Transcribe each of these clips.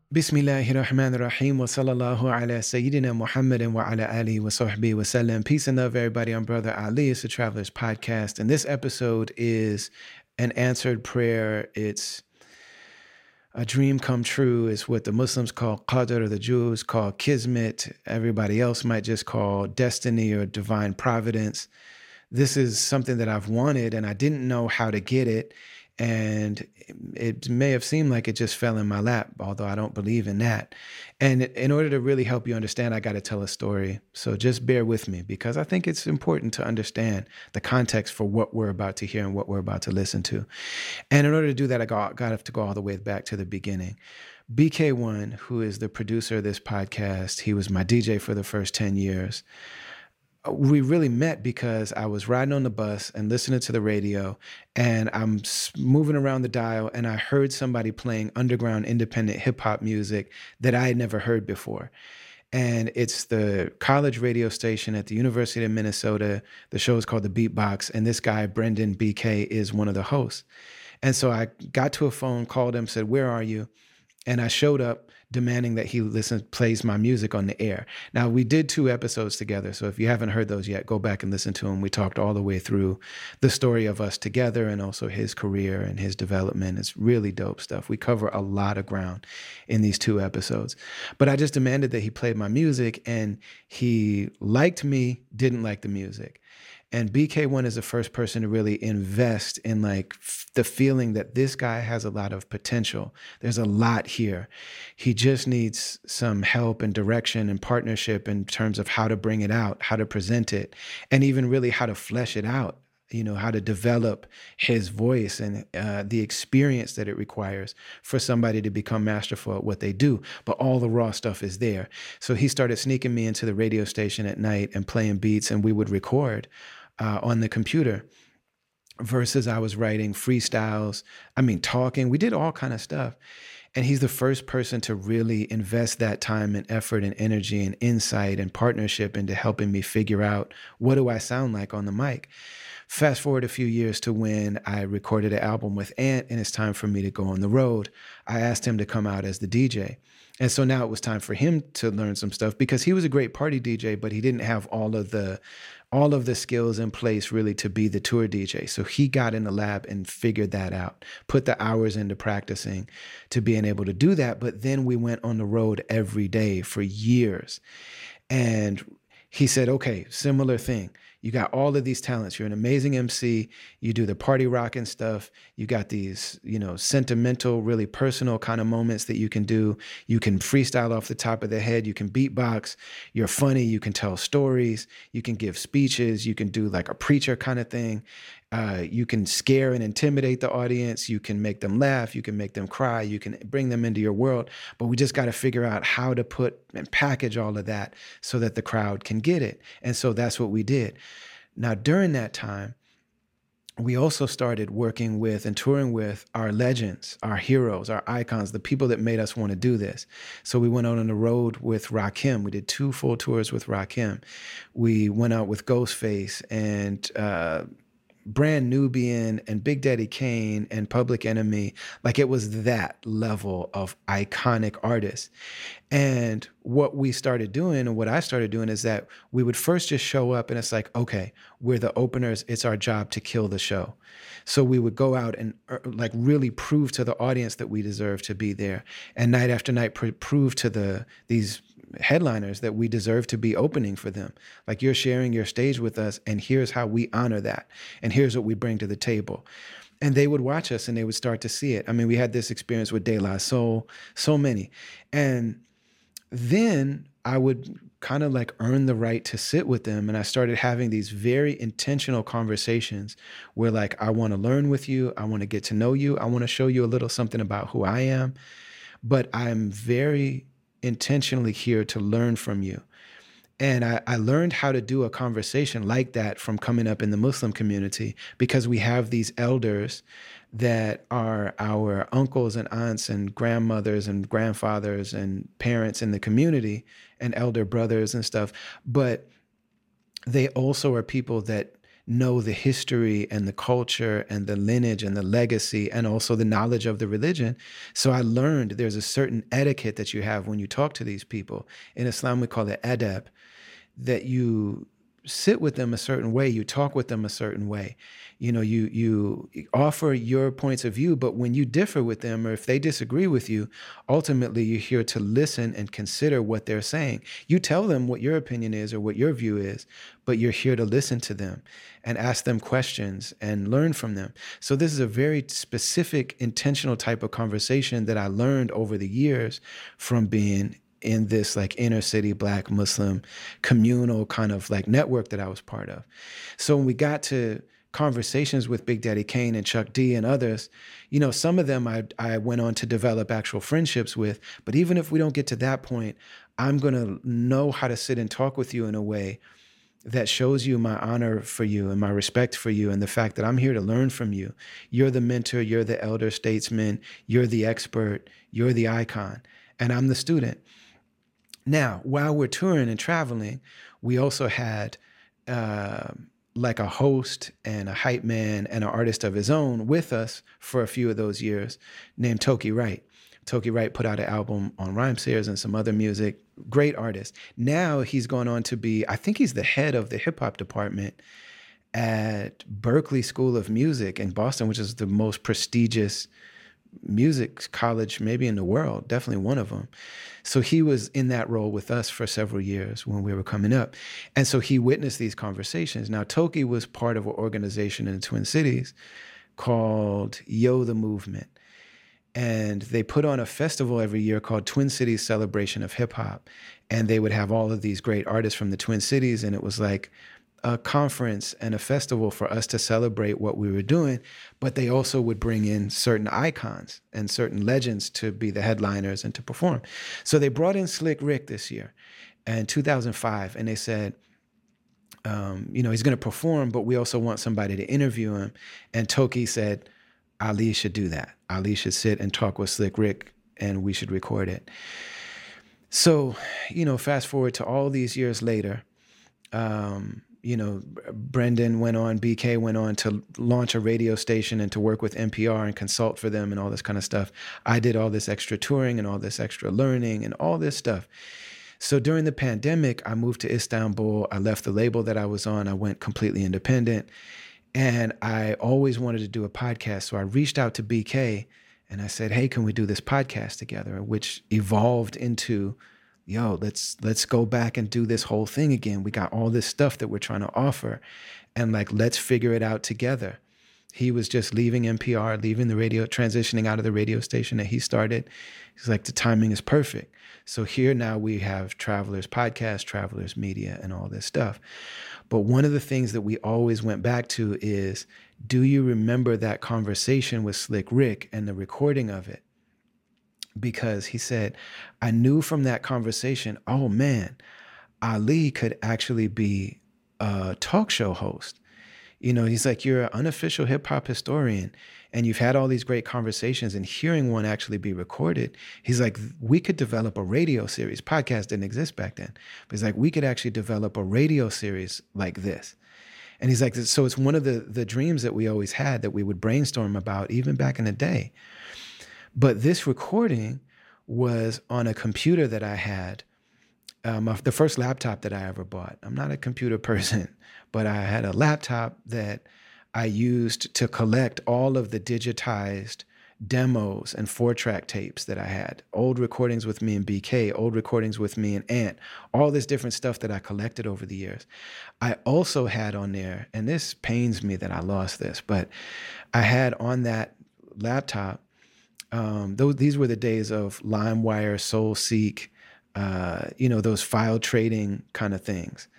Bismillahirrahmanirrahim wa sallallahu ala Sayyidina Muhammadin wa ala alihi wa sahbihi wa sallam. Peace and love, everybody. I'm Brother Ali. It's the Travelers Podcast. And this episode is an answered prayer. It's a dream come true. It's what the Muslims call Qadr, or the Jews call Kismet. Everybody else might just call destiny or divine providence. This is something that I've wanted and I didn't know how to get it. And it may have seemed like it just fell in my lap, although I don't believe in that. And in order to really help you understand, I got to tell a story. So just bear with me because I think it's important to understand the context for what we're about to hear and what we're about to listen to. And in order to do that, I got to go all the way back to the beginning. BK1, who is the producer of this podcast, he was my DJ for the first 10 years. We really met because I was riding on the bus and listening to the radio, and I'm moving around the dial, and I heard somebody playing underground independent hip hop music that I had never heard before. And it's the college radio station at the University of Minnesota. The show is called The Beatbox, and this guy, Brendan BK, is one of the hosts. And so I got to a phone, called him, said, "Where are you?" And I showed up demanding that he plays my music on the air. Now, we did 2 episodes together, so if you haven't heard those yet, go back and listen to them. We talked all the way through the story of us together and also his career and his development. It's really dope stuff. We cover a lot of ground in these 2 episodes. But I just demanded that he played my music, and he liked me, didn't like the music. And BK1 is the first person to really invest in the feeling that this guy has a lot of potential. There's a lot here. He just needs some help and direction and partnership in terms of how to bring it out, how to present it, and even really how to flesh it out. You know, how to develop his voice and the experience that it requires for somebody to become masterful at what they do. But all the raw stuff is there. So he started sneaking me into the radio station at night and playing beats, and we would record on the computer versus I was writing freestyles. Talking. We did all kind of stuff. And he's the first person to really invest that time and effort and energy and insight and partnership into helping me figure out what do I sound like on the mic. Fast forward a few years to when I recorded an album with Ant, and it's time for me to go on the road. I asked him to come out as the DJ. And so now it was time for him to learn some stuff because he was a great party DJ, but he didn't have all of the skills in place really to be the tour DJ. So he got in the lab and figured that out, put the hours into practicing to being able to do that. But then we went on the road every day for years. And he said, okay, similar thing. You got all of these talents. You're an amazing MC. You do the party rocking stuff. You got these, sentimental, really personal kind of moments that you can do. You can freestyle off the top of the head. You can beatbox. You're funny. You can tell stories. You can give speeches. You can do like a preacher kind of thing. You can scare and intimidate the audience. You can make them laugh. You can make them cry. You can bring them into your world. But we just got to figure out how to put and package all of that so that the crowd can get it. And so that's what we did. Now, during that time, we also started working with and touring with our legends, our heroes, our icons, the people that made us want to do this. So we went out on the road with Rakim. We did 2 full tours with Rakim. We went out with Ghostface and Brand Nubian and Big Daddy Kane and Public Enemy. Like it was that level of iconic artists. And what we started doing and what I started doing is that we would first just show up and it's like, okay, we're the openers. It's our job to kill the show. So we would go out and really prove to the audience that we deserve to be there. And night after night, prove to these headliners that we deserve to be opening for them. Like you're sharing your stage with us and here's how we honor that. And here's what we bring to the table. And they would watch us and they would start to see it. We had this experience with De La Soul, so many. And then I would kind of earn the right to sit with them. And I started having these very intentional conversations where I want to learn with you. I want to get to know you. I want to show you a little something about who I am. But I'm very intentionally here to learn from you. And I learned how to do a conversation like that from coming up in the Muslim community because we have these elders that are our uncles and aunts and grandmothers and grandfathers and parents in the community and elder brothers and stuff. But they also are people that know the history and the culture and the lineage and the legacy and also the knowledge of the religion. So I learned there's a certain etiquette that you have when you talk to these people. In Islam, we call it adab, that you sit with them a certain way, you talk with them a certain way. You know, you offer your points of view, but when you differ with them or if they disagree with you, ultimately you're here to listen and consider what they're saying. You tell them what your opinion is or what your view is, but you're here to listen to them and ask them questions and learn from them. So this is a very specific, intentional type of conversation that I learned over the years from being in this like inner city Black Muslim communal kind of like network that I was part of. So when we got to conversations with Big Daddy Kane and Chuck D and others, you know, some of them I went on to develop actual friendships with. But even if we don't get to that point, I'm going to know how to sit and talk with you in a way that shows you my honor for you and my respect for you and the fact that I'm here to learn from you. You're the mentor, you're the elder statesman, you're the expert, you're the icon, and I'm the student. Now, while we're touring and traveling, we also had like a host and a hype man and an artist of his own with us for a few of those years named Toki Wright. Toki Wright put out an album on Rhymesayers and some other music. Great artist. Now he's gone on to be, I think he's the head of the hip hop department at Berklee School of Music in Boston, which is the most prestigious music college maybe in the world, definitely one of them. So he was in that role with us for several years when we were coming up. And so he witnessed these conversations. Now, Toki was part of an organization in the Twin Cities called Yo the Movement. And they put on a festival every year called Twin Cities Celebration of Hip Hop. And they would have all of these great artists from the Twin Cities. And it was like a conference and a festival for us to celebrate what we were doing, but they also would bring in certain icons and certain legends to be the headliners and to perform. So they brought in Slick Rick this year in 2005, and they said, you know, he's going to perform, but we also want somebody to interview him. And Toki said, Ali should do that. Ali should sit and talk with Slick Rick, and we should record it. So, you know, fast forward to all these years later, you know, Brendan went on, BK went on to launch a radio station and to work with NPR and consult for them and all this kind of stuff. I did all this extra touring and all this extra learning and all this stuff. So during the pandemic, I moved to Istanbul. I left the label that I was on. I went completely independent. And I always wanted to do a podcast. So I reached out to BK and I said, hey, can we do this podcast together? Which evolved into, yo, let's go back and do this whole thing again. We got all this stuff that we're trying to offer, and like, let's figure it out together. He was just leaving NPR, leaving the radio, transitioning out of the radio station that he started. He's like, the timing is perfect. So here now we have Travelers Podcast, Travelers Media, and all this stuff. But one of the things that we always went back to is, do you remember that conversation with Slick Rick and the recording of it? Because he said, I knew from that conversation, oh man, Ali could actually be a talk show host. You know, he's like, you're an unofficial hip hop historian and you've had all these great conversations, and hearing one actually be recorded, he's like, we could develop a radio series. Podcast didn't exist back then. But he's like, we could actually develop a radio series like this. And he's like, so it's one of the dreams that we always had that we would brainstorm about even back in the day. But this recording was on a computer that I had, the first laptop that I ever bought. I'm not a computer person, but I had a laptop that I used to collect all of the digitized demos and 4-track tapes that I had. Old recordings with me and BK, old recordings with me and Ant, all this different stuff that I collected over the years. I also had on there, and this pains me that I lost this, but I had on that laptop, these were the days of LimeWire, SoulSeek, you know, those file trading kind of things.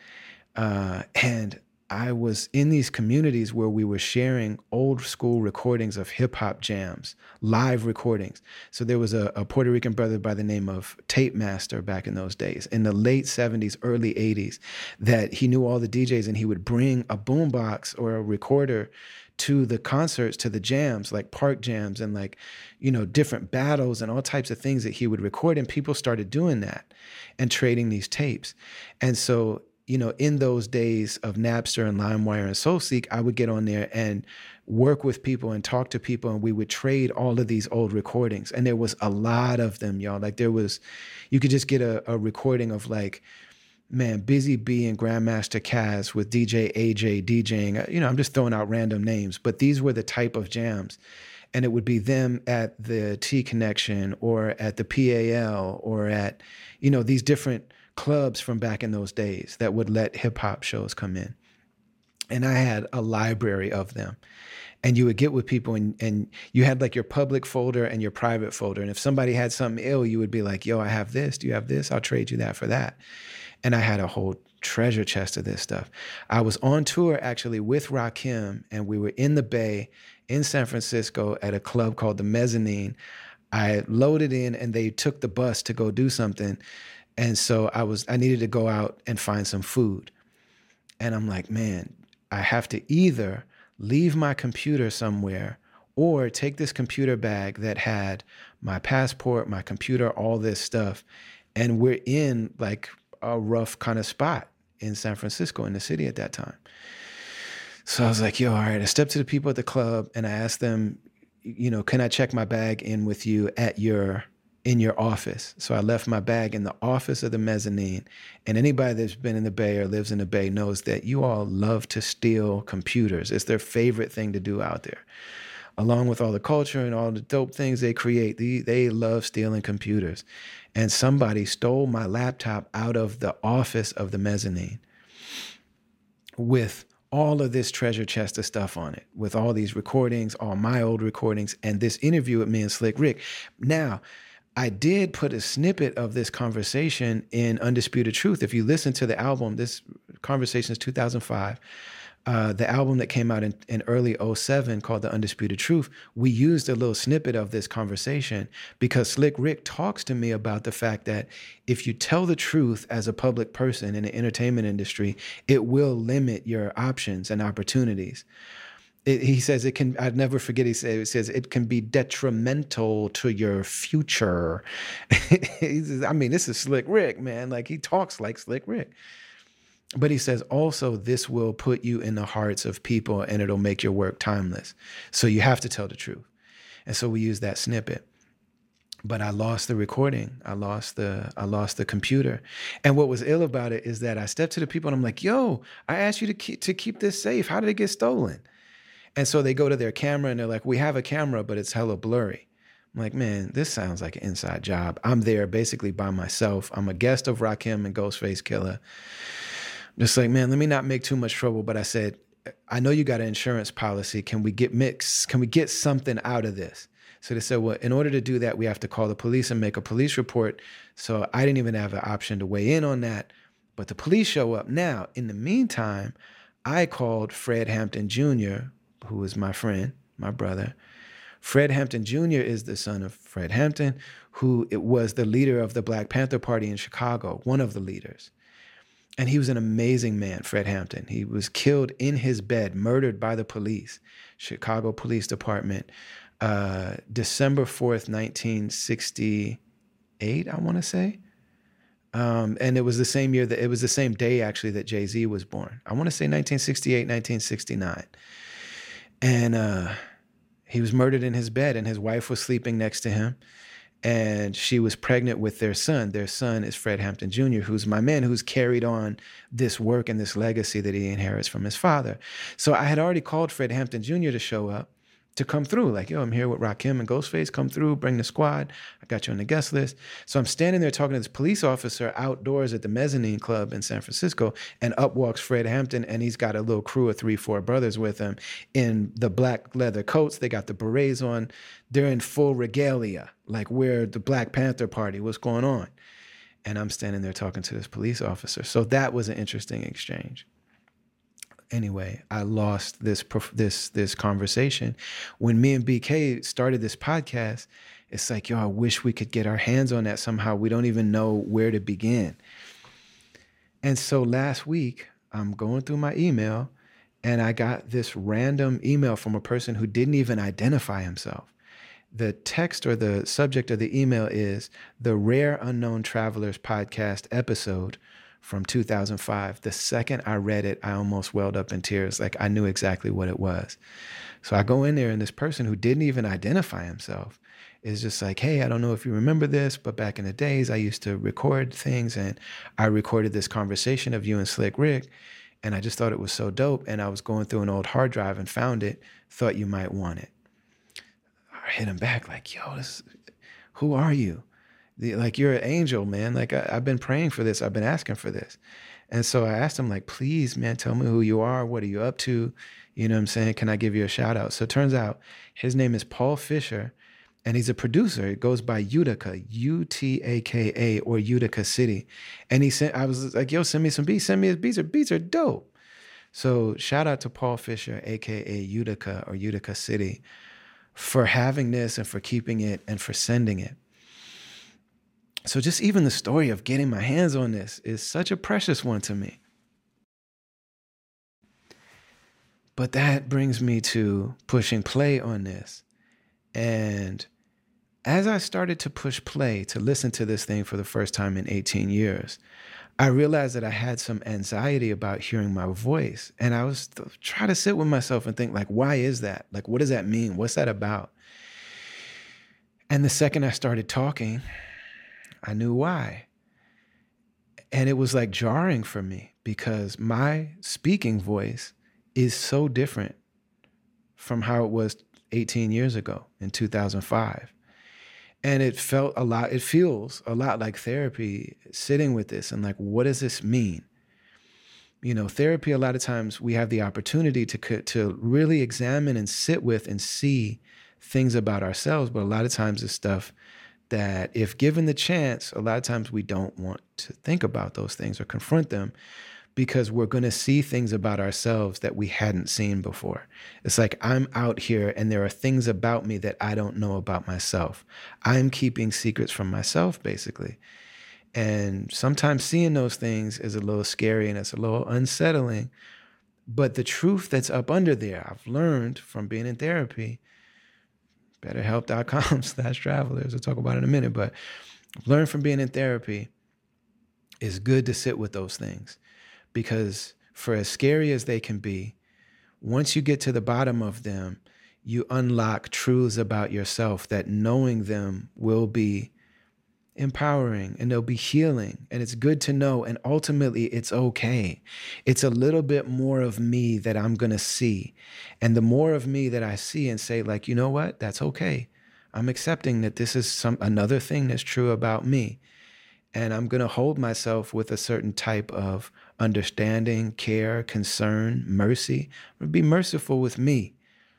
And I was in these communities where we were sharing old school recordings of hip hop jams, live recordings. So there was a Puerto Rican brother by the name of Tape Master back in those days, in the late 70s, early 80s, that he knew all the DJs, and he would bring a boombox or a recorder to the concerts, to the jams, like park jams and like, you know, different battles and all types of things that he would record. And people started doing that and trading these tapes. And so in those days of Napster and LimeWire and SoulSeek, I would get on there and work with people and talk to people, and we would trade all of these old recordings. And there was a lot of them, y'all. Like you could just get a recording of like, man, Busy B and Grandmaster Caz with DJ AJ DJing. I'm just throwing out random names, but these were the type of jams. And it would be them at the T Connection or at the PAL or at, these different clubs from back in those days that would let hip hop shows come in. And I had a library of them. And you would get with people and you had like your public folder and your private folder. And if somebody had something ill, you would be like, yo, I have this. Do you have this? I'll trade you that for that. And I had a whole treasure chest of this stuff. I was on tour actually with Rakim, and we were in the Bay in San Francisco at a club called the Mezzanine. I loaded in and they took the bus to go do something. And so I needed to go out and find some food. And I'm like, man, I have to either leave my computer somewhere or take this computer bag that had my passport, my computer, all this stuff. And we're in like a rough kind of spot in San Francisco, in the city at that time. So I was like, yo, all right. I stepped to the people at the club and I asked them, can I check my bag in with you in your office? So I left my bag in the office of the Mezzanine. And anybody that's been in the Bay or lives in the Bay knows that you all love to steal computers. It's their favorite thing to do out there. Along with all the culture and all the dope things they create, they love stealing computers. And somebody stole my laptop out of the office of the Mezzanine with all of this treasure chest of stuff on it, with all these recordings, all my old recordings, and this interview with me and Slick Rick. Now, I did put a snippet of this conversation in Undisputed Truth. If you listen to the album, this conversation is 2005. The album that came out in early 2007 called The Undisputed Truth, we used a little snippet of this conversation because Slick Rick talks to me about the fact that if you tell the truth as a public person in the entertainment industry, it will limit your options and opportunities. He says it can, I'd never forget, he says it can be detrimental to your future. He says, I mean, this is Slick Rick, man. Like, he talks like Slick Rick. But he says also this will put you in the hearts of people and it'll make your work timeless. So you have to tell the truth. And so we use that snippet. But I lost the recording. I lost the computer. And what was ill about it is that I stepped to the people and I'm like, yo, I asked you to keep this safe. How did it get stolen? And so they go to their camera and they're like, we have a camera, but it's hella blurry. I'm like, man, this sounds like an inside job. I'm there basically by myself. I'm a guest of Rakim and Ghostface Killah. Just like, man, let me not make too much trouble. But I said, I know you got an insurance policy. Can we get something out of this? So they said, well, in order to do that, we have to call the police and make a police report. So I didn't even have an option to weigh in on that. But the police show up. Now, in the meantime, I called Fred Hampton Jr., who is my friend, my brother. Fred Hampton Jr. is the son of Fred Hampton, who was the leader of the Black Panther Party in Chicago, one of the leaders. And he was an amazing man, Fred Hampton. He was killed in his bed, murdered by the police, Chicago Police Department, December 4th, 1968, I want to say. And it was the same year it was the same day actually that Jay-Z was born. I want to say 1968, 1969. And he was murdered in his bed and his wife was sleeping next to him. And she was pregnant with their son. Their son is Fred Hampton Jr., who's my man, who's carried on this work and this legacy that he inherits from his father. So I had already called Fred Hampton Jr. to show up, to come through. Like, yo, I'm here with Rakim and Ghostface. Come through, bring the squad. I got you on the guest list. So I'm standing there talking to this police officer outdoors at the Mezzanine Club in San Francisco, and up walks Fred Hampton, and he's got a little crew of 3-4 brothers with him in the black leather coats. They got the berets on. They're in full regalia, like we're the Black Panther Party. What's going on? And I'm standing there talking to this police officer. So that was an interesting exchange. Anyway, I lost this conversation. When me and BK started this podcast, it's like, yo, I wish we could get our hands on that somehow. We don't even know where to begin. And so last week, I'm going through my email, and I got this random email from a person who didn't even identify himself. The text or the subject of the email is the Rare Unknown Travelers podcast episode from 2005. The second I read it, I almost welled up in tears. Like I knew exactly what it was. So I go in there and this person who didn't even identify himself is just like, hey, I don't know if you remember this, but back in the days I used to record things and I recorded this conversation of you and Slick Rick. And I just thought it was so dope. And I was going through an old hard drive and found it, thought you might want it. I hit him back like, yo, who are you? Like, you're an angel, man. Like, I've been praying for this. I've been asking for this. And so I asked him, like, please, man, tell me who you are. What are you up to? You know what I'm saying? Can I give you a shout out? So it turns out his name is Paul Fisher, and he's a producer. It goes by Utica, Utaka, or Utica City. And I was like, yo, send me some beats. Send me his beats. Her beats are dope. So shout out to Paul Fisher, AKA Utica or Utica City, for having this and for keeping it and for sending it. So just even the story of getting my hands on this is such a precious one to me. But that brings me to pushing play on this. And as I started to push play to listen to this thing for the first time in 18 years, I realized that I had some anxiety about hearing my voice. And I was trying to sit with myself and think, like, why is that? Like, what does that mean? What's that about? And the second I started talking, I knew why. And it was like jarring for me because my speaking voice is so different from how it was 18 years ago in 2005. And it feels a lot like therapy, sitting with this and like, what does this mean? You know, therapy, a lot of times we have the opportunity to really examine and sit with and see things about ourselves. But a lot of times it's stuff that if given the chance, a lot of times we don't want to think about those things or confront them because we're going to see things about ourselves that we hadn't seen before. It's like I'm out here and there are things about me that I don't know about myself. I'm keeping secrets from myself, basically. And sometimes seeing those things is a little scary and it's a little unsettling. But the truth that's up under there, I've learned from being in therapy, betterhelp.com/travelers. We'll talk about it in a minute, but I've learned from being in therapy, it's good to sit with those things because for as scary as they can be, once you get to the bottom of them, you unlock truths about yourself that knowing them will be empowering and they'll be healing. And it's good to know. And ultimately, it's okay. It's a little bit more of me that I'm going to see. And the more of me that I see and say, like, you know what? That's okay. I'm accepting that this is another thing that's true about me. And I'm going to hold myself with a certain type of understanding, care, concern, mercy. I'm going to be merciful with me.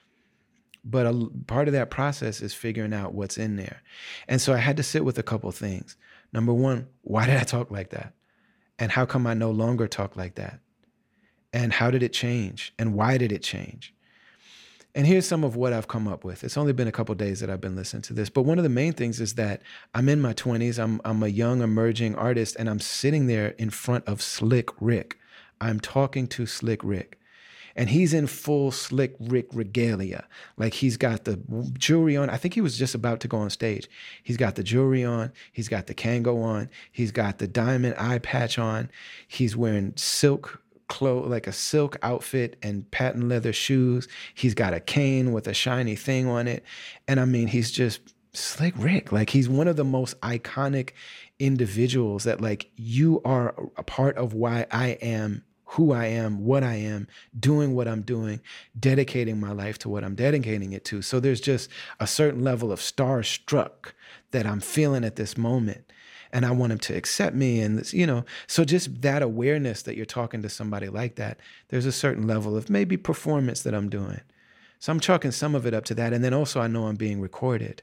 But a part of that process is figuring out what's in there. And so I had to sit with a couple things. Number one, why did I talk like that? And how come I no longer talk like that? And how did it change? And why did it change? And here's some of what I've come up with. It's only been a couple of days that I've been listening to this. But one of the main things is that I'm in my 20s. I'm a young emerging artist, and I'm sitting there in front of Slick Rick. I'm talking to Slick Rick. And he's in full Slick Rick regalia. Like he's got the jewelry on. I think he was just about to go on stage. He's got the jewelry on. He's got the Kango on. He's got the diamond eye patch on. He's wearing silk clothes, like a silk outfit and patent leather shoes. He's got a cane with a shiny thing on it. And I mean, he's just Slick Rick. Like he's one of the most iconic individuals that like you are a part of why I am who I am, what I am, doing what I'm doing, dedicating my life to what I'm dedicating it to. So there's just a certain level of starstruck that I'm feeling at this moment. And I want him to accept me. And, you know, so just that awareness that you're talking to somebody like that, there's a certain level of maybe performance that I'm doing. So I'm chalking some of it up to that. And then also I know I'm being recorded.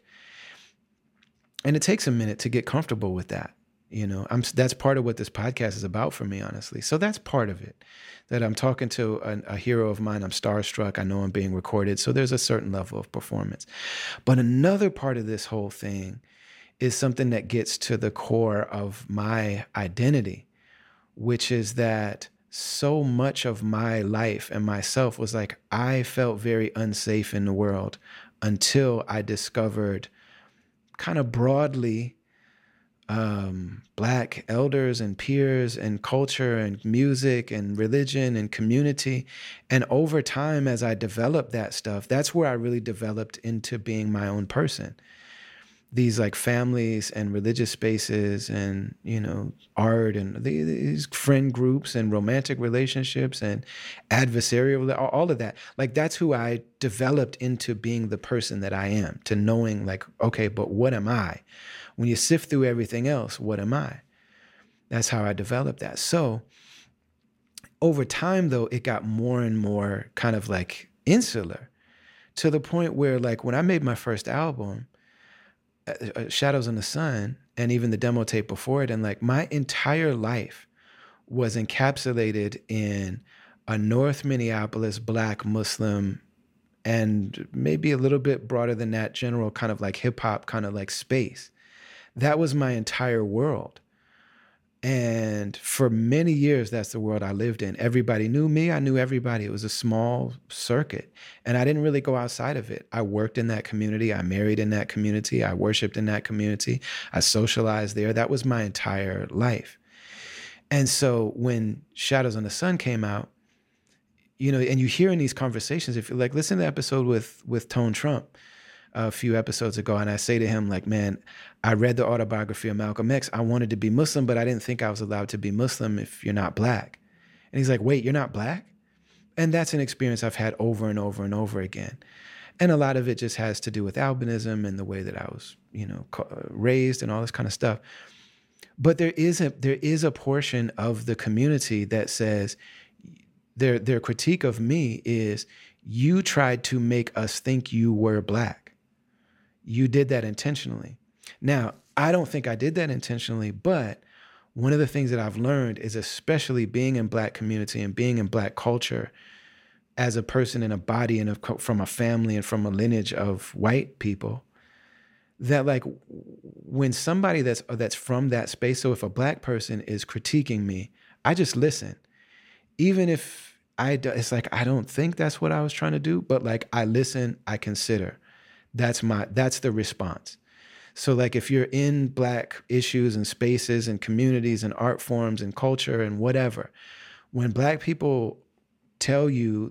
And it takes a minute to get comfortable with that. You know, that's part of what this podcast is about for me, honestly. So that's part of it, that I'm talking to a hero of mine. I'm starstruck. I know I'm being recorded. So there's a certain level of performance. But another part of this whole thing is something that gets to the core of my identity, which is that so much of my life and myself was like, I felt very unsafe in the world until I discovered kind of broadly Black elders and peers and culture and music and religion and community. And over time, as I developed that stuff, that's where I really developed into being my own person. These like families and religious spaces and, art and these friend groups and romantic relationships and adversarial, all of that. Like that's who I developed into being the person that I am, to knowing like, okay, but what am I? When you sift through everything else, what am I? That's how I developed that. So over time, though, it got more and more kind of like insular, to the point where like when I made my first album, Shadows in the Sun, and even the demo tape before it, and like my entire life was encapsulated in a North Minneapolis Black Muslim, and maybe a little bit broader than that, general kind of like hip hop kind of like space. That was my entire world. And for many years, that's the world I lived in. Everybody knew me. I knew everybody. It was a small circuit. And I didn't really go outside of it. I worked in that community. I married in that community. I worshiped in that community. I socialized there. That was my entire life. And so when Shadows on the Sun came out, and you hear in these conversations, if you like, listen to the episode with Tone Trump a few episodes ago, and I say to him, like, man, I read the autobiography of Malcolm X. I wanted to be Muslim, but I didn't think I was allowed to be Muslim if you're not Black. And he's like, wait, you're not Black? And that's an experience I've had over and over and over again. And a lot of it just has to do with albinism and the way that I was, raised and all this kind of stuff. But there is a portion of the community that says their critique of me is, you tried to make us think you were Black. You did that intentionally. Now, I don't think I did that intentionally, but one of the things that I've learned is, especially being in Black community and being in Black culture as a person in a body and from a family and from a lineage of white people, that like when somebody that's from that space, so if a Black person is critiquing me, I just listen. Even if it's like, I don't think that's what I was trying to do, but like I listen, I consider. That's the response. So like if you're in Black issues and spaces and communities and art forms and culture and whatever, when Black people tell you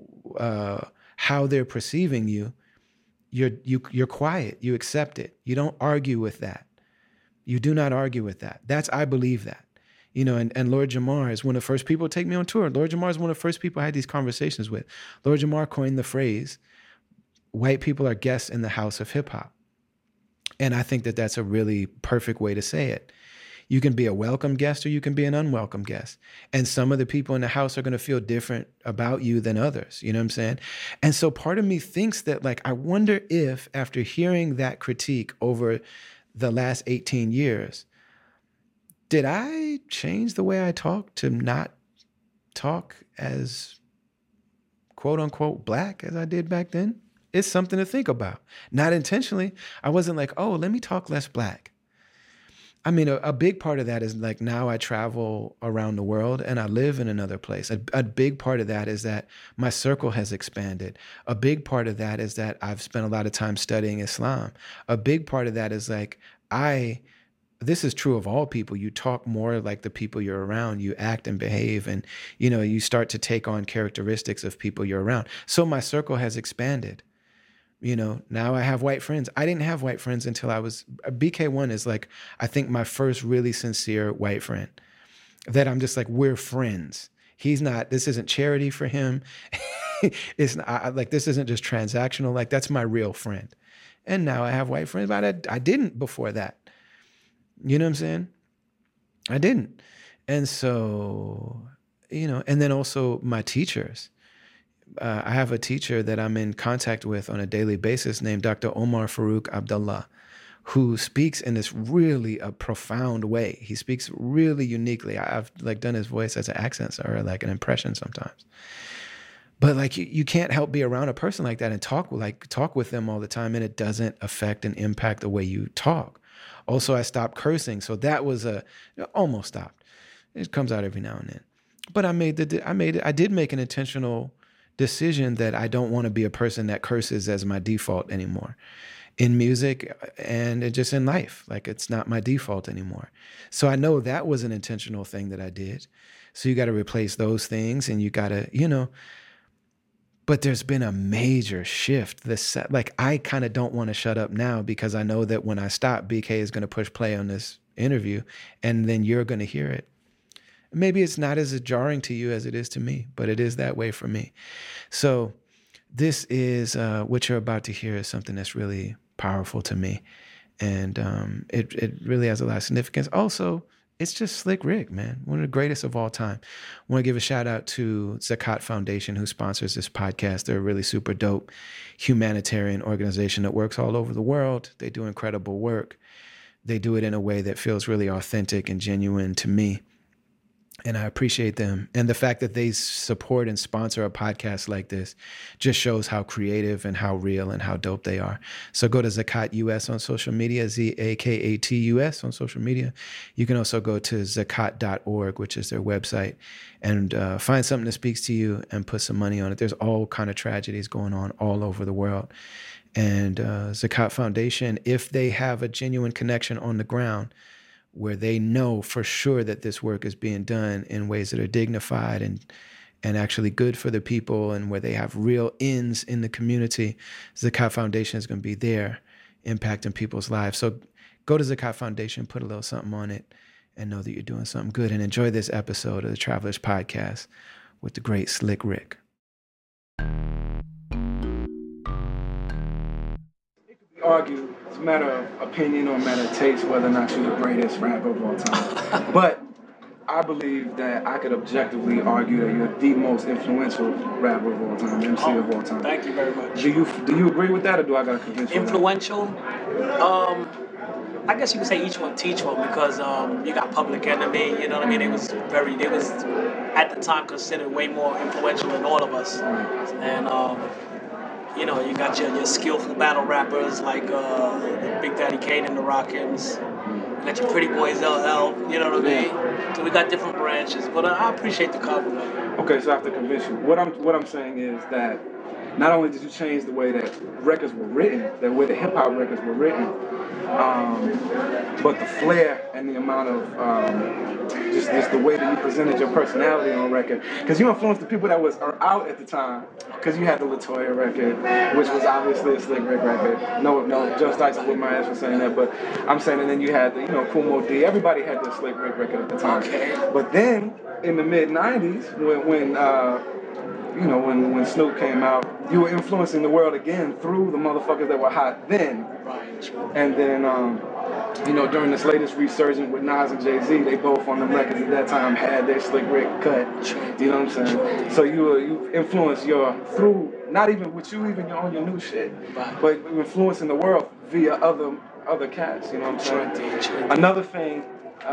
how they're perceiving you, you're quiet. You accept it. You don't argue with that. You do not argue with that. I believe that. And Lord Jamar is one of the first people to take me on tour. Lord Jamar is one of the first people I had these conversations with. Lord Jamar coined the phrase, white people are guests in the house of hip hop. And I think that that's a really perfect way to say it. You can be a welcome guest or you can be an unwelcome guest. And some of the people in the house are going to feel different about you than others. You know what I'm saying? And so part of me thinks that, like, I wonder if after hearing that critique over the last 18 years, did I change the way I talk to not talk as quote unquote Black as I did back then? It's something to think about. Not intentionally. I wasn't like, oh, let me talk less Black. I mean, a big part of that is like now I travel around the world and I live in another place. A big part of that is that my circle has expanded. A big part of that is that I've spent a lot of time studying Islam. A big part of that is like this is true of all people. You talk more like the people you're around. You act and behave and, you start to take on characteristics of people you're around. So my circle has expanded. Now I have white friends. I didn't have white friends until I was, BK1 is like, I think my first really sincere white friend that I'm just like, we're friends. This isn't charity for him. It's not, like, this isn't just transactional. Like, that's my real friend. And now I have white friends, but I didn't before that. You know what I'm saying? I didn't. And so, and then also my teachers. I have a teacher that I'm in contact with on a daily basis named Dr. Omar Farouk Abdullah, who speaks in this really a profound way. He speaks really uniquely. I've like done his voice as an accent or like an impression sometimes. But like you can't help be around a person like that and talk with them all the time, and it doesn't affect and impact the way you talk. Also, I stopped cursing, so that was almost stopped. It comes out every now and then. But I did make an intentional decision that I don't want to be a person that curses as my default anymore. in music and just in life. Like it's not my default anymore. So I know that was an intentional thing that I did. So you got to replace those things and you got to, but there's been a major shift. Like I kind of don't want to shut up now because I know that when I stop, BK is going to push play on this interview and then you're going to hear it. Maybe it's not as jarring to you as it is to me, but it is that way for me. So this is what you're about to hear is something that's really powerful to me. And it really has a lot of significance. Also, it's just Slick Rick, man. One of the greatest of all time. I want to give a shout out to Zakat Foundation, who sponsors this podcast. They're a really super dope humanitarian organization that works all over the world. They do incredible work. They do it in a way that feels really authentic and genuine to me. And I appreciate them. And the fact that they support and sponsor a podcast like this just shows how creative and how real and how dope they are. So go to Zakat US on social media, ZAKATUS on social media. You can also go to zakat.org, which is their website, and find something that speaks to you and put some money on it. There's all kind of tragedies going on all over the world. And Zakat Foundation, if they have a genuine connection on the ground, where they know for sure that this work is being done in ways that are dignified and actually good for the people, and where they have real ends in the community, Zakat Foundation is going to be there impacting people's lives. So go to Zakat Foundation, put a little something on it, and know that you're doing something good. And enjoy this episode of the Travelers Podcast with the great Slick Rick. Argue it's a matter of opinion or a matter of taste whether or not you're the greatest rapper of all time. But I believe that I could objectively argue that you're the most influential rapper of all time, MC of all time. Thank you very much. Do you agree with that, or do I gotta convince you? Influential? I guess you could say each one teach one, because you got Public Enemy, you know what I mean? They was at the time considered way more influential than all of us. And you got your skillful battle rappers like Big Daddy Kane and the Rockims. You got your Pretty Boys LL, you know what I mean? So we got different branches, but I appreciate the compliment. Okay, so I have to convince you. What I'm saying is that not only did you change the way that records were written, the way the hip hop records were written, but the flair and the amount of just the way that you presented your personality on record, because you influenced the people that are out at the time. Because you had the LaToya record, which was obviously a Slick Rick record. No, Just Dyson with my ass for saying that, but I'm saying, and then you had the Kool Moe Dee. Everybody had the Slick Rick record at the time. Okay. But then in the mid '90s, when Snoop came out, you were influencing the world again through the motherfuckers that were hot then. Right. And then, during this latest resurgence with Nas and Jay-Z, they both on the records at that time had their Slick Rick cut. You know what I'm saying? So you influenced through, not even with you even on your new shit, but influencing the world via other cats. You know what I'm saying? Another thing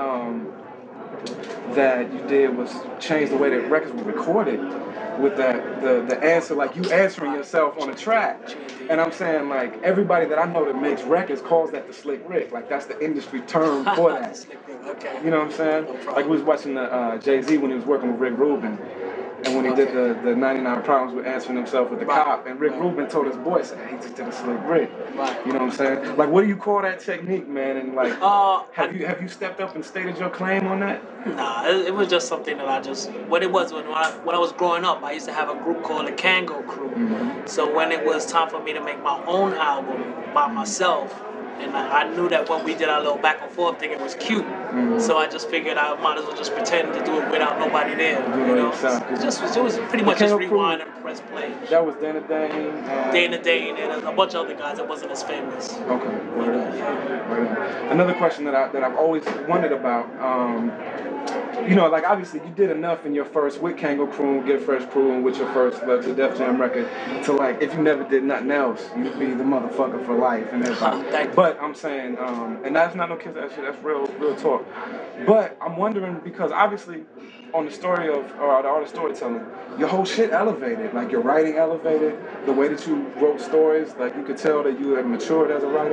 that you did was change the way that records were recorded. With the answer, like you answering yourself on a track. And I'm saying, like, everybody that I know that makes records calls that the Slick Rick. Like, that's the industry term for that. Okay. You know what I'm saying? No, like, we was watching the Jay-Z when he was working with Rick Rubin. And when he did the 99 Problems with answering himself with the cop, and Rick Rubin told his boy, said, he just did a Slick Rick. Right. You know what I'm saying? Like, what do you call that technique, man? And like, have you stepped up and stated your claim on that? Nah, it was just something that what it was when I was growing up, I used to have a group called the Kango Crew. Mm-hmm. So when it was time for me to make my own album by myself, and I knew that when we did our little back and forth thing, it was cute. Mm-hmm. So I just figured I might as well just pretend to do it without nobody there. It was pretty much just rewind and press play. That was Dana Dane. Dana Dane and a bunch of other guys that wasn't as famous. Okay. Right. Another question that I've always wondered about. Like obviously you did enough in your first with Kango Crew, Get Fresh Crew, and with your first Love to Def Jam record to like if you never did nothing else, you'd be the motherfucker for life and everything. But I'm saying, and that's not no kiss that shit, that's real talk. But I'm wondering because obviously on the story of the art of storytelling, your whole shit elevated. Like your writing elevated, the way that you wrote stories, like you could tell that you had matured as a writer.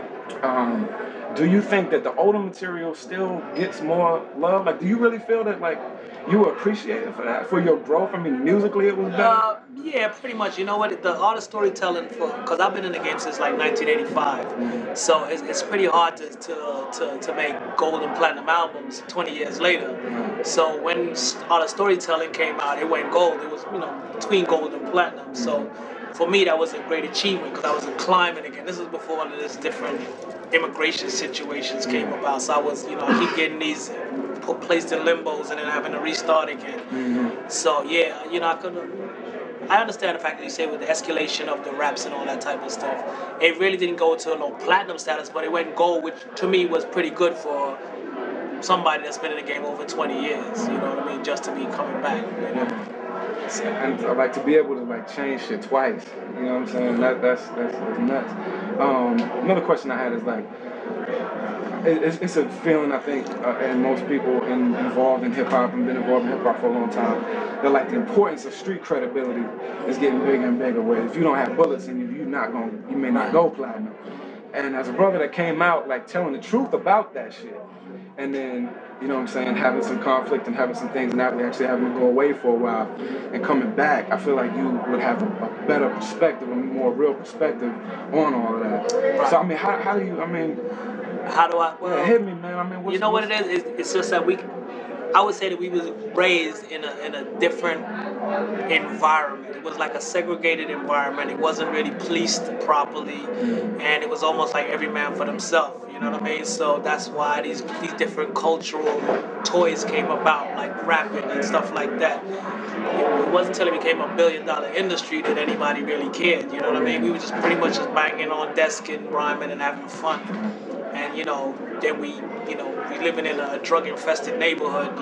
Right. Do you think that the older material still gets more love? Like, do you really feel that, like, you were appreciated for that, for your growth? I mean, musically it was better. Yeah, pretty much. You know what? The art of storytelling because I've been in the game since like 1985, so it's pretty hard to make gold and platinum albums 20 years later. So when art of storytelling came out, it went gold. It was between gold and platinum. So for me, that was a great achievement because I was climbing again. This is before all of this different immigration situations came about. So I was, I keep getting these placed in limbos and then having to restart again. So yeah, I understand the fact that you say with the escalation of the raps and all that type of stuff, it really didn't go to no platinum status, but it went gold, which to me was pretty good for somebody that's been in the game over 20 years. You know what I mean? Just to be coming back. And like to be able to like change shit twice, you know what I'm saying? That's nuts. Another question I had is like, it's a feeling I think, and most people involved in hip hop and been involved in hip hop for a long time, that like the importance of street credibility is getting bigger and bigger. Where if you don't have bullets in you, you may not go platinum. And as a brother that came out like telling the truth about that shit, and then, you know what I'm saying, having some conflict and having some things and actually having to go away for a while and coming back, I feel like you would have a better perspective, a more real perspective on all of that. Right. So, I mean, how do you, I mean... How do I... Well, yeah, hit me, man. I mean, you know what it is? It's just that I would say that we was raised in a different environment. It was like a segregated environment. It wasn't really policed properly, and it was almost like every man for themselves. You know what I mean? So that's why these different cultural toys came about, like rapping and stuff like that. It wasn't until it became $1 billion industry that anybody really cared. You know what I mean? We were just pretty much just banging on desk and rhyming and having fun. And then we living in a drug-infested neighborhood.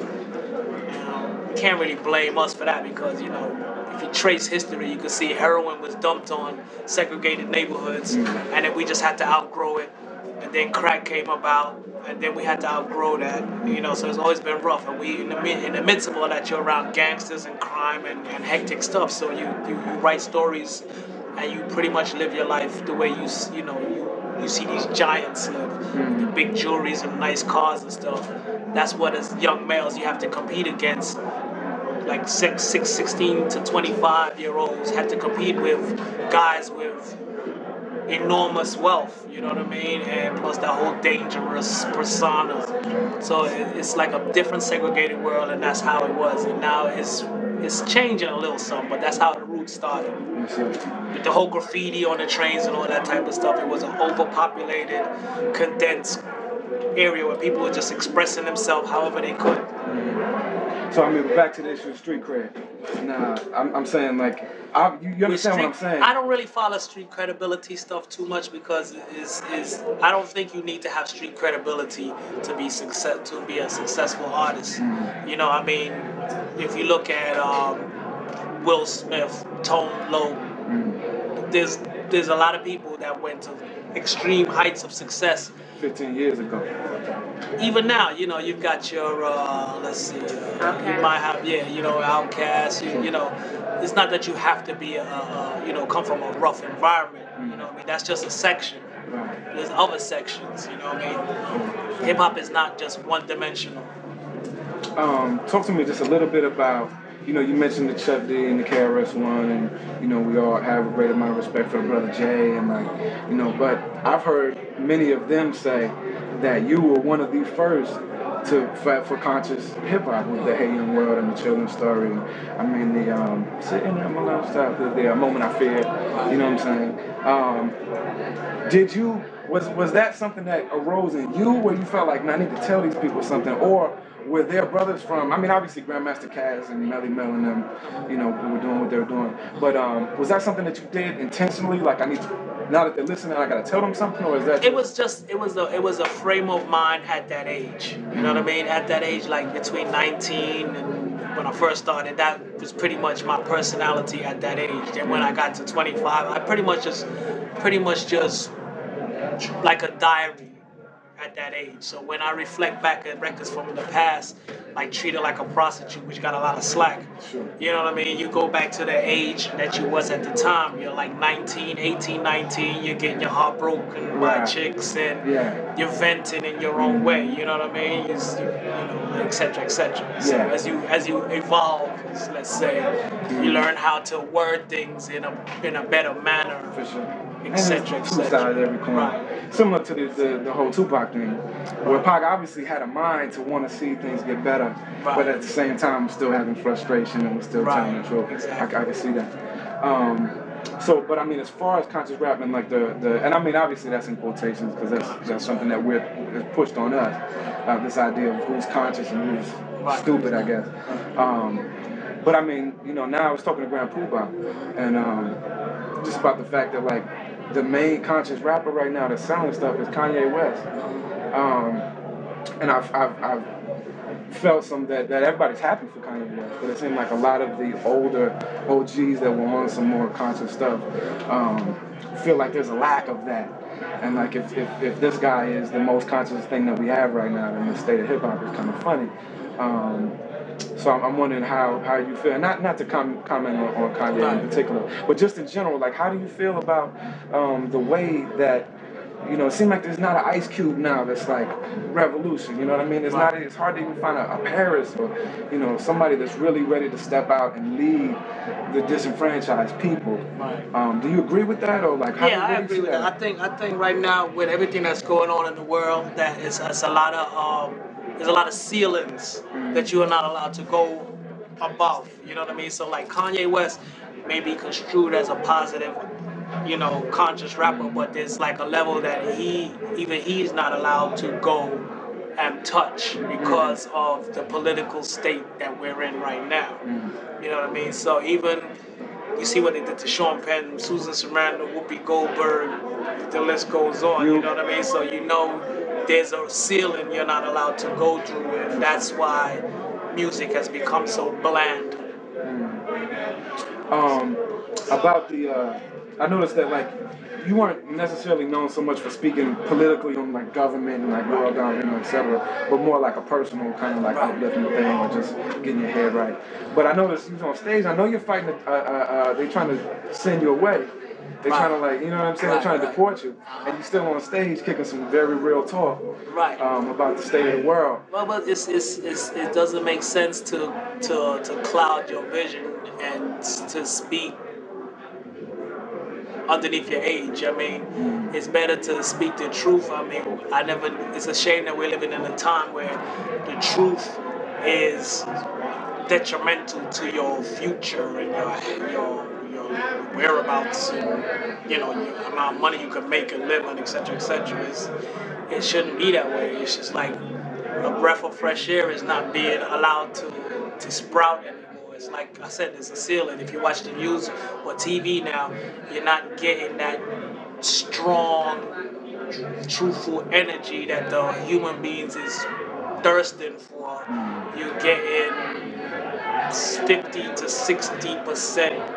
Can't really blame us for that because if you trace history, you can see heroin was dumped on segregated neighborhoods, and then we just had to outgrow it. And then crack came about, and then we had to outgrow that. So it's always been rough. And we in the midst of all that, you're around gangsters and crime and hectic stuff. So you write stories, and you pretty much live your life the way you see these giants live, the big jewelries and nice cars and stuff. That's what, as young males, you have to compete against. Like 16 to 25-year-olds had to compete with guys with enormous wealth, you know what I mean? And plus that whole dangerous persona. So it's like a different segregated world, and that's how it was. And now it's changing a little something, but that's how the roots started. With the whole graffiti on the trains and all that type of stuff, it was an overpopulated, condensed area where people were just expressing themselves however they could. So I mean, back to the issue of street cred. Now, I'm saying like, you understand what I'm saying? I don't really follow street credibility stuff too much because I don't think you need to have street credibility to be a successful artist. I mean, if you look at Will Smith, Tone Loc, there's a lot of people that went to extreme heights of success 15 years ago. Even now, you've got your, let's see, you might have, Outkast, it's not that you have to be, come from a rough environment, I mean, that's just a section. There's other sections, I mean, hip-hop is not just one-dimensional. Talk to me just a little bit about, you mentioned the Chuck D and the KRS-One, and, we all have a great amount of respect for the brother Jay, and but I've heard many of them say that you were one of the first to fight for conscious hip-hop with the Hey Young World and the Children's Story. I mean, the Sitting at My Lunch Stop, the Moment I Fear, you know what I'm saying? Was that something that arose in you where you felt like, man, I need to tell these people something, or were there brothers from, I mean, obviously Grandmaster Caz and Melly Mel and them, who were doing what they were doing, but was that something that you did intentionally, like I need to, now that they're listening, I gotta tell them something, or is that? It was a frame of mind at that age. You know what I mean? At that age, like between 19 and when I first started, that was pretty much my personality at that age. And when I got to 25, I pretty much just like a diary at that age. So when I reflect back at records from the past, like treated like a prostitute, which got a lot of slack. Sure. You know what I mean? You go back to the age that you was at the time. You're like 19, 18, 19. You're getting your heart broken by Right. chicks, and Yeah. you're venting in your own way. You know what I mean? Et cetera, et cetera. So Yeah. as you evolve, let's say, you learn how to word things in a better manner. For sure. And Etc., there's two etc. sides to every coin. Right. Similar to the whole Tupac thing, where Pac obviously had a mind to want to see things get better, Right. but at the same time still having frustration and was still Right. telling the truth. Exactly. I can see that. So, but I mean, as far as conscious rap and like and I mean, obviously that's in quotations because that's something that is pushed on us. This idea of who's conscious and who's Right. stupid, I guess. But I mean, now I was talking to Grand Poobah, and just about the fact that like the main conscious rapper right now that's selling stuff is Kanye West. And I've felt that everybody's happy for Kanye West, but it seemed like a lot of the older OGs that were on some more conscious stuff feel like there's a lack of that. And like if this guy is the most conscious thing that we have right now, then the state of hip hop is kind of funny. So I'm wondering how you feel, not to comment on Kanye in particular, but just in general, like how do you feel about the way that it seems like there's not an Ice Cube now that's like revolution, you know what I mean? It's hard to even find a Paris or somebody that's really ready to step out and lead the disenfranchised people. Right. Do you agree with that, or like how do you Yeah, I really agree see with that. I think right now with everything that's going on in the world, that it's a lot of there's a lot of ceilings that you are not allowed to go above. You know what I mean? So like Kanye West may be construed as a positive, conscious rapper, but there's like a level that he's not allowed to go and touch because of the political state that we're in right now. You know what I mean? So even you see what they did to Sean Penn, Susan Sarandon, Whoopi Goldberg, the list goes on. You know what I mean? So there's a ceiling you're not allowed to go through, and that's why music has become so bland. About I noticed that like you weren't necessarily known so much for speaking politically on like government and like world government, etc., but more like a personal kind of like uplifting thing or just getting your head right. But I noticed you was on stage. I know you're fighting. They trying to send you away. They're trying to like, you know what I'm saying? They're trying to deport you, and you're still on stage kicking some very real talk about the state of the world. Well, but it doesn't make sense to cloud your vision and to speak underneath your age. I mean, it's better to speak the truth. I mean, it's a shame that we're living in a time where the truth is detrimental to your future and your whereabouts and your amount of money you can make and live on, etc., etc. It shouldn't be that way. It's just like a breath of fresh air is not being allowed to sprout anymore. It's like I said, there's a ceiling. If you watch the news or TV now, you're not getting that strong, truthful energy that the human beings is thirsting for. You're getting 50 to 60%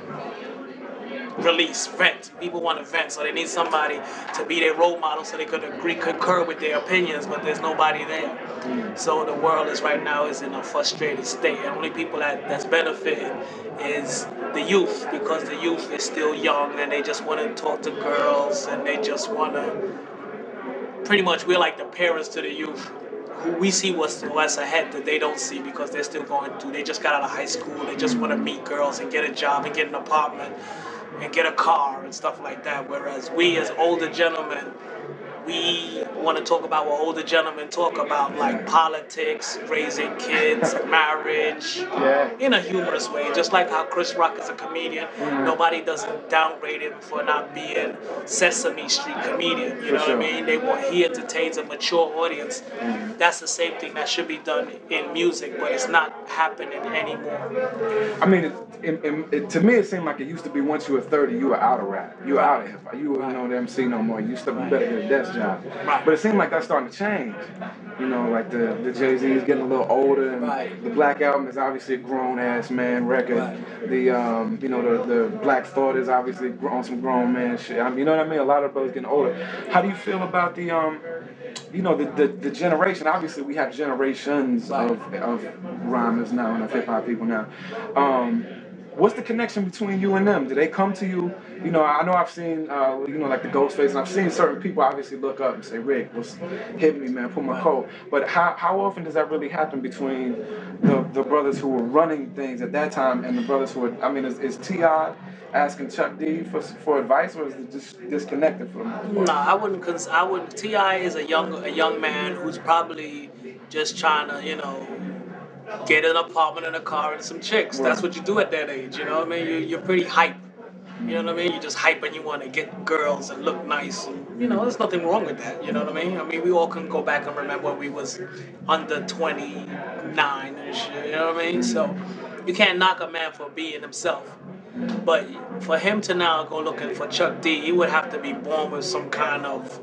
release, vent. People want to vent, so they need somebody to be their role model so they could concur with their opinions, but there's nobody there. So the world right now is in a frustrated state. And only people that's benefiting is the youth, because the youth is still young and they just want to talk to girls and they just want to, pretty much we're like the parents to the youth. Who we see what's ahead that they don't see because they're still going through. They just got out of high school. They just want to meet girls and get a job and get an apartment and get a car and stuff like that. Whereas we as older gentlemen, we want to talk about what older gentlemen talk about, like politics, raising kids, marriage, in a humorous way. Just like how Chris Rock is a comedian, nobody doesn't downgrade him for not being Sesame Street comedian. You know what I mean? He entertains a mature audience. That's the same thing that should be done in music, but it's not happening anymore. I mean, to me, it seemed like it used to be once you were 30, you were out of rap. You were out of hip hop. You were the MC no more. You better get a desk job. But it seemed like that's starting to change. Like the Jay-Z's getting a little older, and the Black Album is obviously a grown-ass man record. The Black Thought is obviously on some grown man shit. I mean, you know what I mean? A lot of brothers getting older. How do you feel about the you know, the generation, obviously we have generations of rhymers now and of hip hop people now. What's the connection between you and them? Do they come to you? You know, I know I've seen, you know, like the Ghostface, and I've seen certain people obviously look up and say, Rick, hit me, man, pull my coat. But how often does that really happen between the brothers who were running things at that time and the brothers who are, I mean, is T.I. asking Chuck D for advice, or is it just disconnected for them? No, I wouldn't. I would. Ti is a young man who's probably just trying to, get an apartment and a car and some chicks. That's what you do at that age. You know what I mean? You're pretty hype. You know what I mean? You're just hype and you want to get girls and look nice. And, there's nothing wrong with that. You know what I mean? I mean, we all can go back and remember when we was under 29 and shit. You know what I mean? So you can't knock a man for being himself. But for him to now go looking for Chuck D, he would have to be born with some kind of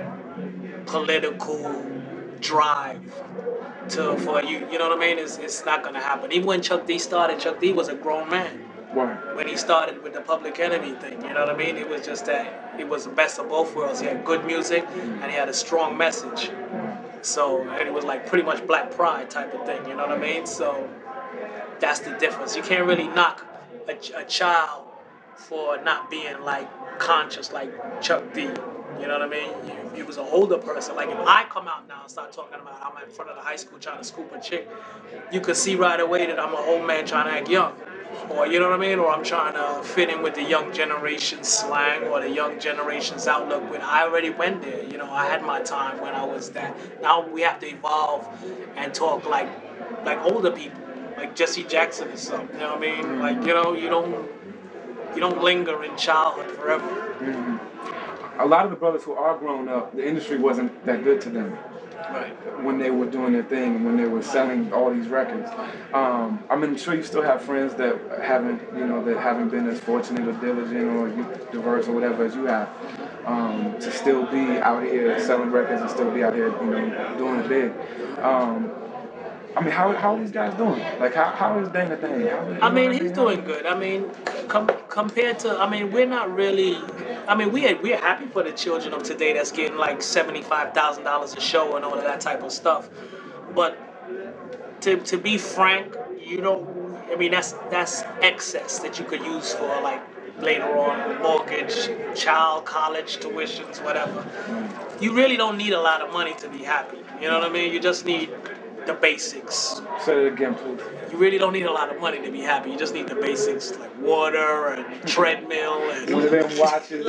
political drive for you. You know what I mean? It's not gonna happen. Even when Chuck D started, Chuck D was a grown man. Right. When he started with the Public Enemy thing, you know what I mean? It was just that it was the best of both worlds. He had good music and he had a strong message. So, and it was like pretty much Black Pride type of thing, you know what I mean? So that's the difference. You can't really knock a child for not being like conscious like Chuck D. You know what I mean? He was an older person. Like if I come out now and start talking about I'm in front of the high school trying to scoop a chick, you could see right away that I'm an old man trying to act young. Or you know what I mean? Or I'm trying to fit in with the young generation's slang or the young generation's outlook. When I already went there, I had my time when I was that. Now we have to evolve and talk like older people, like Jesse Jackson or something. You know what I mean? Like you don't linger in childhood forever. Mm-hmm. A lot of the brothers who are grown up, the industry wasn't that good to them. Right. When they were doing their thing and when they were selling all these records. I'm sure you still have friends that haven't been as fortunate or diligent or diverse or whatever as you have, to still be out here selling records and still be out here, doing it big. I mean, how are these guys doing? Like, how is Dana Dane? He's doing good. I mean, compared to, we're not really. We're happy for the children of today that's getting like $75,000 a show and all of that type of stuff. But to be frank, that's excess that you could use for like later on mortgage, child, college tuitions, whatever. You really don't need a lot of money to be happy. You know what I mean? You just need the basics. Say it again, please. You really don't need a lot of money to be happy. You just need the basics like water and treadmill and one of them watches.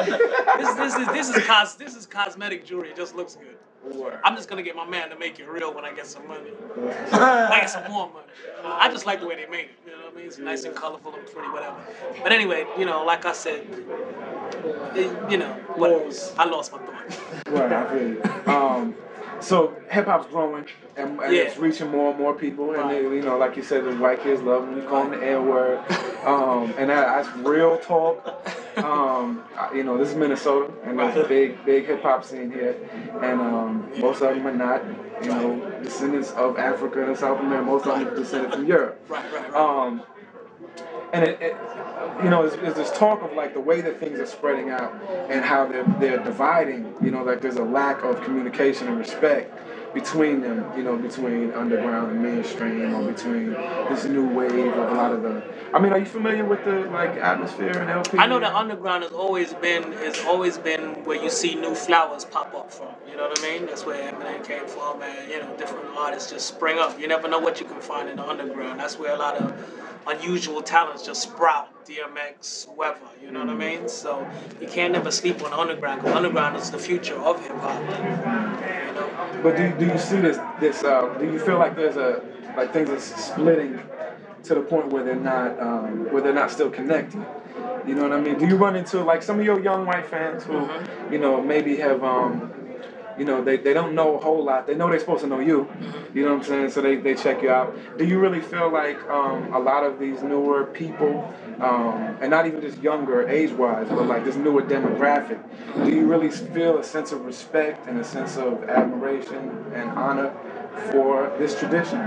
This is cosmetic jewelry. It just looks good. What? I'm just gonna get my man to make it real when I get some money. I get some more money. I just like the way they made it. You know what I mean? It's nice and colorful and pretty, whatever. But anyway, like I said, whatever. I lost my thought. Right, I feel you. So hip hop's growing and it's reaching more and more people, and they, like you said, the white kids love them. You call them the N word, and that's real talk. This is Minnesota, and there's a big hip hop scene here, and most of them are not, descendants of Africa and South America. Most of them are descended from Europe. Right. And there's this talk of like the way that things are spreading out and how they're dividing. Like there's a lack of communication and respect between them. Between underground and mainstream, or between this new wave of a lot of the. Are you familiar with the like atmosphere and LP? I know that underground has always been where you see new flowers pop up from. You know what I mean? That's where Eminem came from, and different artists just spring up. You never know what you can find in the underground. That's where a lot of unusual talents just sprout. DMX, whoever, you know what I mean? So you can't never sleep on the underground, because underground is the future of hip hop. But do you see this? Do you feel like there's things are splitting to the point where they're not still connected? You know what I mean? Do you run into like some of your young white fans who, maybe have they don't know a whole lot. They know they're supposed to know you. You know what I'm saying? So they check you out. Do you really feel like a lot of these newer people, and not even just younger age-wise, but like this newer demographic, do you really feel a sense of respect and a sense of admiration and honor for this tradition?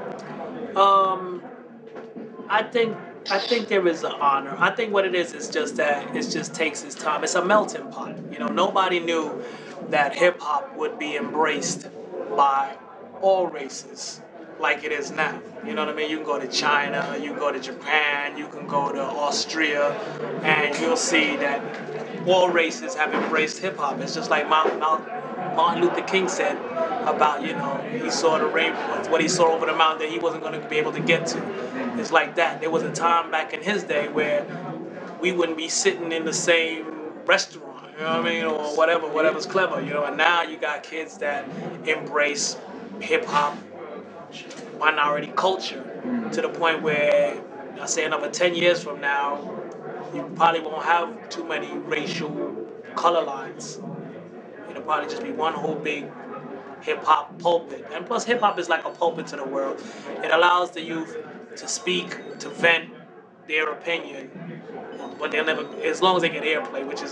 I think there is an honor. I think what it is just that it just takes its time. It's a melting pot. Nobody knew that hip hop would be embraced by all races like it is now. You know what I mean? You can go to China, you can go to Japan, you can go to Austria, and you'll see that all races have embraced hip hop. It's just like Martin Luther King said about, he saw the rainbow, what he saw over the mountain that he wasn't going to be able to get to. It's like that. There was a time back in his day where we wouldn't be sitting in the same restaurant, you know what I mean, or whatever's clever, and now you got kids that embrace hip hop, minority culture, to the point where, I say another 10 years from now, you probably won't have too many racial color lines. It'll probably just be one whole big hip hop pulpit. And plus, hip hop is like a pulpit to the world. It allows the youth to speak, to vent their opinion, but they'll never, as long as they get airplay, which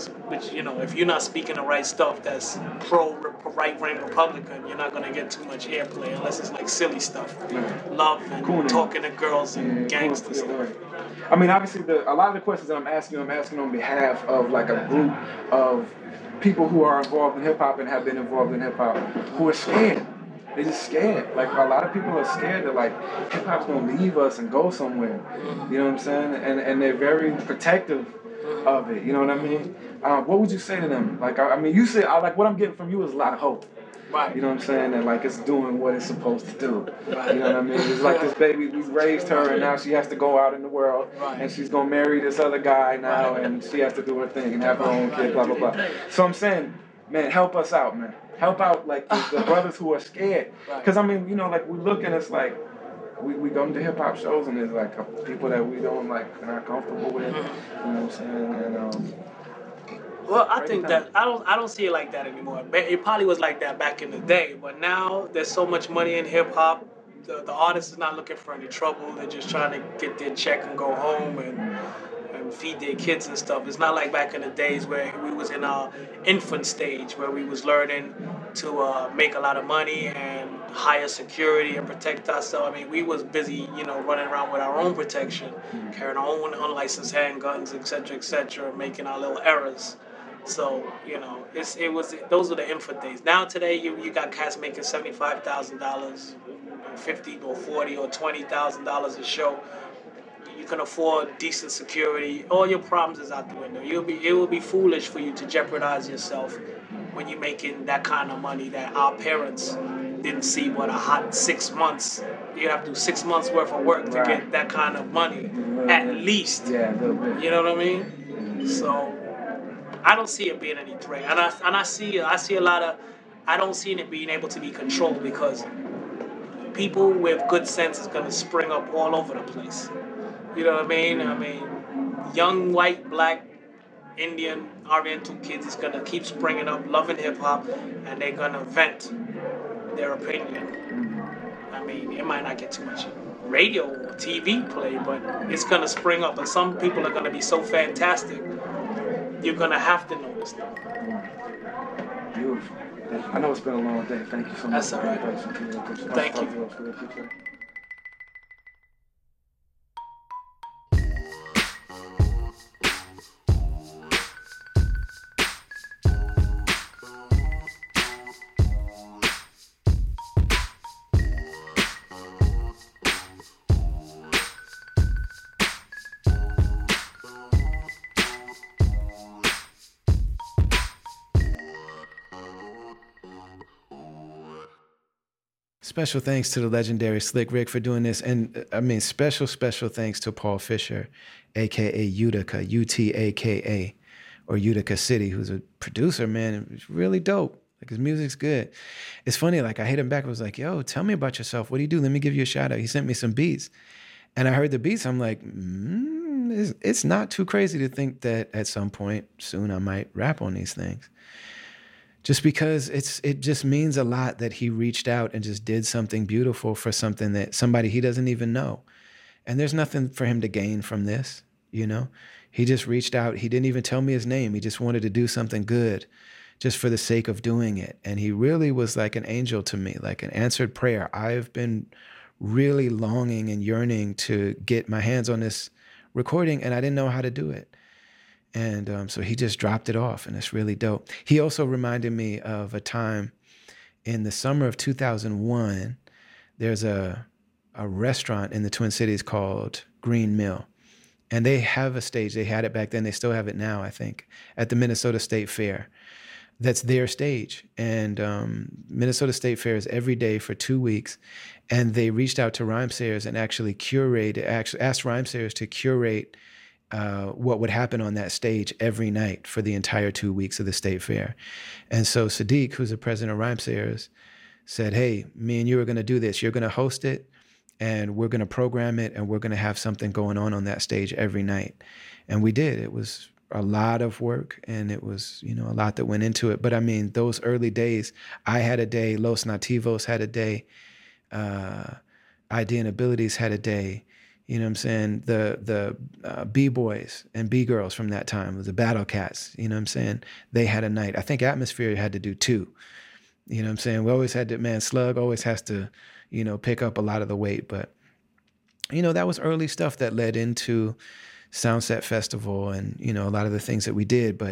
if you're not speaking the right stuff that's right-wing Republican, you're not gonna get too much airplay unless it's like silly stuff, love and talking to girls and gangster stuff. I mean, obviously, a lot of the questions that I'm asking on behalf of like a group of people who are involved in hip hop and have been involved in hip hop who are scared. They're just scared. Like, a lot of people are scared that, like, hip-hop's gonna leave us and go somewhere. You know what I'm saying? And they're very protective of it. You know what I mean? What would you say to them? Like, I mean, you said, like, what I'm getting from you is a lot of hope. Right. You know what I'm saying? And, like, it's doing what it's supposed to do. Right. You know what I mean? It's like this baby, we raised her, and now she has to go out in the world, and she's gonna marry this other guy now, and she has to do her thing and have her own kid, blah, blah, blah. So I'm saying, man, help us out, man. Help out, like, the brothers who are scared. Because, I mean, like, we look and it's like, we go to hip-hop shows and there's, like, people that we don't, like, are not comfortable with. You know what I'm saying? And, well, I think that, I don't see it like that anymore. It probably was like that back in the day, but now there's so much money in hip-hop. The artist is not looking for any trouble. They're just trying to get their check and go home and feed their kids and stuff. It's not like back in the days where we was in our infant stage, where we was learning to make a lot of money and hire security and protect ourselves. I mean, we was busy, running around with our own protection, carrying our own unlicensed handguns, etc., making our little errors. So, those were the infant days. Now today, you got cats making $75,000, $50 or $40 or $20,000 a show. You can afford decent security. All your problems is out the window. It would be foolish for you to jeopardize yourself when you're making that kind of money that our parents didn't see. What a hot 6 months. You have to do 6 months worth of work to get that kind of money, at least. Yeah, a little bit. You know what I mean? So I don't see it being any threat, and I see a lot of. I don't see it being able to be controlled because people with good sense is going to spring up all over the place. You know what I mean? I mean, young, white, black, Indian, Oriental kids is going to keep springing up, loving hip-hop, and they're going to vent their opinion. I mean, it might not get too much radio or TV play, but it's going to spring up, and some people are going to be so fantastic, you're going to have to notice them. Beautiful. I know it's been a long day. Thank you so much. That's all right. Thank you. Special thanks to the legendary Slick Rick for doing this. And I mean, special thanks to Paul Fisher, a.k.a. Utica, Utaka, or Utica City, who's a producer, man. It's really dope. Like, his music's good. It's funny, like, I hit him back. I was like, yo, tell me about yourself. What do you do? Let me give you a shout out. He sent me some beats. And I heard the beats. I'm like, it's not too crazy to think that at some point soon I might rap on these things. Just because it just means a lot that he reached out and just did something beautiful for somebody he doesn't even know. And there's nothing for him to gain from this, He just reached out. He didn't even tell me his name. He just wanted to do something good just for the sake of doing it. And he really was like an angel to me, like an answered prayer. I've been really longing and yearning to get my hands on this recording, and I didn't know how to do it. And so he just dropped it off, and it's really dope. He also reminded me of a time in the summer of 2001. There's a restaurant in the Twin Cities called Green Mill. And they have a stage. They had it back then. They still have it now, I think, at the Minnesota State Fair. That's their stage. And Minnesota State Fair is every day for 2 weeks. And they reached out to Rhymesayers and actually asked Rhymesayers to curate what would happen on that stage every night for the entire 2 weeks of the State Fair. And so Sadiq, who's the president of Rhymesayers, said, hey, me and you are going to do this. You're going to host it, and we're going to program it, and we're going to have something going on that stage every night. And we did. It was a lot of work, and it was, a lot that went into it. But I mean, those early days, I had a day, Los Nativos had a day, Idea and Abilities had a day. You know what I'm saying? The B-boys and B-girls from that time, the Battle Cats, you know what I'm saying? They had a night. I think Atmosphere had to do 2. You know what I'm saying? We always had to, man, Slug always has to, pick up a lot of the weight. But, that was early stuff that led into Soundset Festival and, a lot of the things that we did. But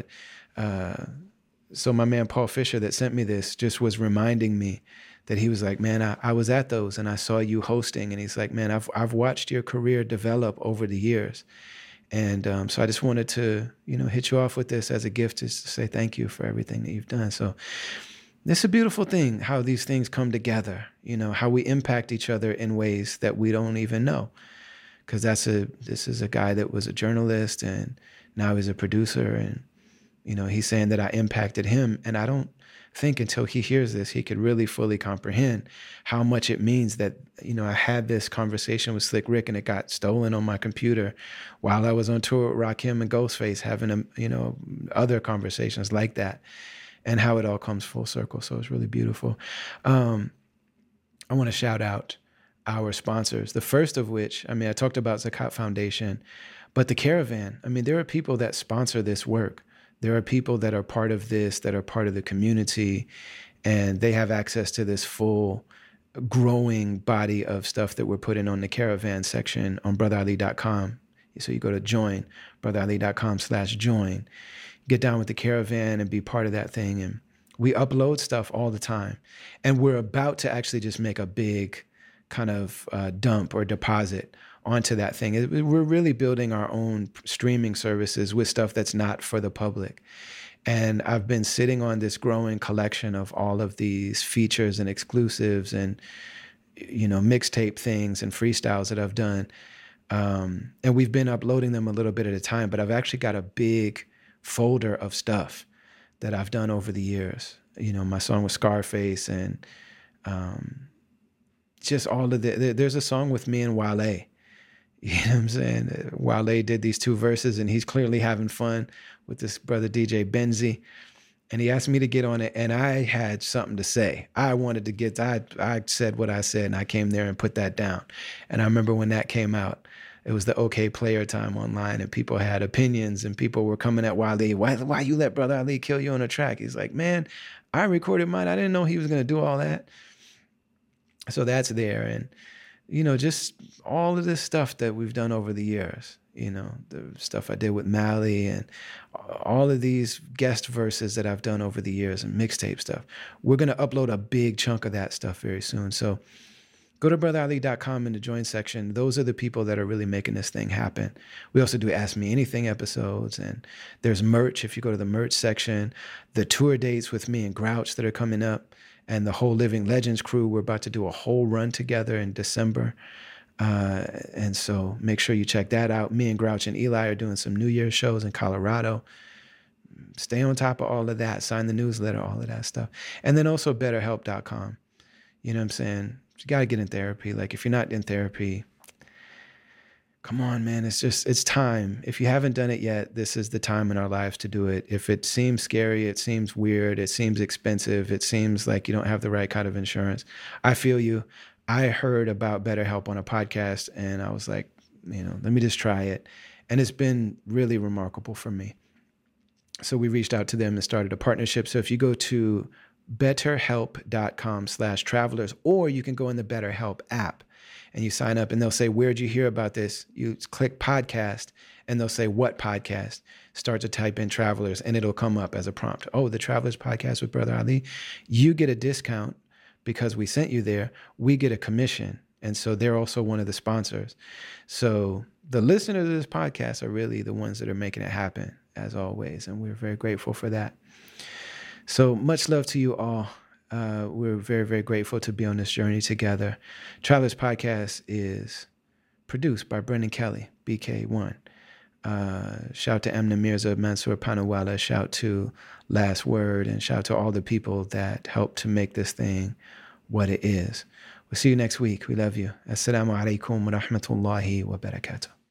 so my man Paul Fisher that sent me this just was reminding me that he was like, man, I was at those and I saw you hosting. And he's like, man, I've watched your career develop over the years. And so I just wanted to, hit you off with this as a gift, just to say thank you for everything that you've done. So it's a beautiful thing how these things come together, how we impact each other in ways that we don't even know. Because this is a guy that was a journalist and now he's a producer. And, he's saying that I impacted him. And I don't think until he hears this, he could really fully comprehend how much it means that, I had this conversation with Slick Rick and it got stolen on my computer while I was on tour with Rakim and Ghostface, having, other conversations like that, and how it all comes full circle. So it's really beautiful. I want to shout out our sponsors, the first of which, I talked about Zakat Foundation, but the Caravan. There are people that sponsor this work. There are people that are part of this, that are part of the community, and they have access to this full growing body of stuff that we're putting on the Caravan section on brotherali.com. So you go to join, brotherali.com/join, get down with the Caravan and be part of that thing. And we upload stuff all the time. And we're about to actually just make a big kind of dump or deposit onto that thing. We're really building our own streaming services with stuff that's not for the public. And I've been sitting on this growing collection of all of these features and exclusives and, mixtape things and freestyles that I've done. And we've been uploading them a little bit at a time, but I've actually got a big folder of stuff that I've done over the years. My song with Scarface and just all of there's a song with me and Wale. You know what I'm saying? Wale did these 2 verses and he's clearly having fun with this brother DJ Benzi. And he asked me to get on it and I had something to say. I said what I said and I came there and put that down. And I remember when that came out, it was the OK Player time online and people had opinions and people were coming at Wale. Why you let Brother Ali kill you on a track? He's like, man, I recorded mine. I didn't know he was going to do all that. So that's there. And, just all of this stuff that we've done over the years, the stuff I did with Mally and all of these guest verses that I've done over the years and mixtape stuff. We're going to upload a big chunk of that stuff very soon. So go to brotherali.com in the join section. Those are the people that are really making this thing happen. We also do Ask Me Anything episodes, and there's merch. If you go to the merch section, the tour dates with me and Grouch that are coming up, and the whole Living Legends crew, we're about to do a whole run together in December. And so make sure you check that out. Me and Grouch and Eli are doing some New Year's shows in Colorado. Stay on top of all of that. Sign the newsletter, all of that stuff. And then also betterhelp.com. You know what I'm saying? You got to get in therapy. Like if you're not in therapy, come on, man. It's time. If you haven't done it yet, this is the time in our lives to do it. If it seems scary, it seems weird, it seems expensive, it seems like you don't have the right kind of insurance, I feel you. I heard about BetterHelp on a podcast and I was like, let me just try it. And it's been really remarkable for me. So we reached out to them and started a partnership. So if you go to betterhelp.com/travelers, or you can go in the BetterHelp app and you sign up and they'll say, where'd you hear about this? You click podcast and they'll say, what podcast? Start to type in Travelers and it'll come up as a prompt. Oh, the Travelers podcast with Brother Ali. You get a discount because we sent you there. We get a commission. And so they're also one of the sponsors. So the listeners of this podcast are really the ones that are making it happen, as always. And we're very grateful for that. So much love to you all. We're very, very grateful to be on this journey together. Travelers Podcast is produced by Brendan Kelly, BK1. Shout to Amna Mirza, Mansour Panawala. Shout to Last Word. And shout to all the people that helped to make this thing what it is. We'll see you next week. We love you. Assalamu alaikum wa rahmatullahi wa barakatuh.